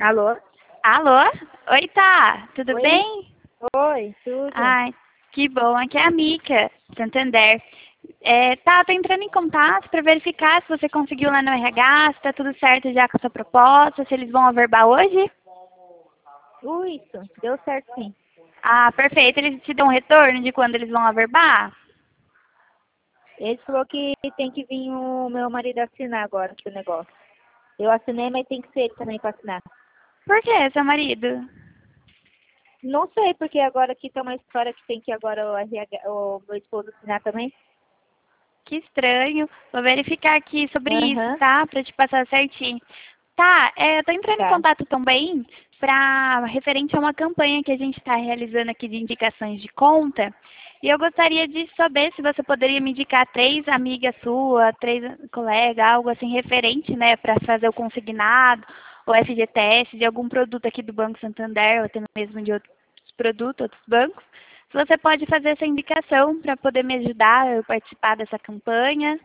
Alô? Alô? Oi, tá? Tudo Oi? bem? Oi, tudo? Ai, que bom. Aqui é a Mica, Santander. Tô entrando em contato para verificar se você conseguiu lá no RH, se tá tudo certo já com a sua proposta, se eles vão averbar hoje. Isso, deu certo sim. Ah, perfeito. Eles te dão um retorno de quando eles vão averbar? Ele falou que tem que vir o meu marido assinar agora o negócio. Eu assinei, mas tem que ser ele também para assinar. Por que, seu marido? Não sei, porque agora aqui tem uma história que tem que agora o, RH, o meu esposo assinar também. Que estranho. Vou verificar aqui sobre isso, Aham, tá? Para te passar certinho. Tá, eu tô entrando em tá. contato também para referente a uma campanha que a gente está realizando aqui de indicações de conta. E eu gostaria de saber se você poderia me indicar 3 amigas suas, 3 colegas, algo assim referente, né, para fazer o consignado, ou FGTS de algum produto aqui do Banco Santander, ou até mesmo de outros produtos, outros bancos. Se você pode fazer essa indicação para poder me ajudar a participar dessa campanha.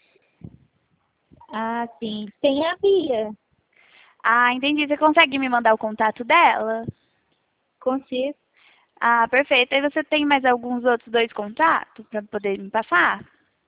Ah, sim. Tem a Bia. Ah, entendi. Você consegue me mandar o contato dela? Consigo. Ah, perfeito. Aí você tem mais alguns outros 2 contatos para poder me passar?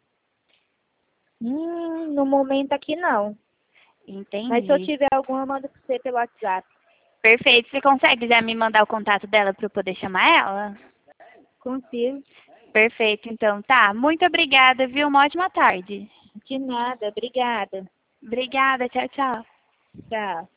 No momento aqui não. Mas se eu Entendi. tiver alguma, eu mando para você pelo WhatsApp. Perfeito. Você consegue já me mandar o contato dela para eu poder chamar ela? Consigo. Perfeito, então. Tá. Muito obrigada, viu? Uma ótima tarde. De nada. Obrigada. Obrigada. Tchau, tchau. Tchau.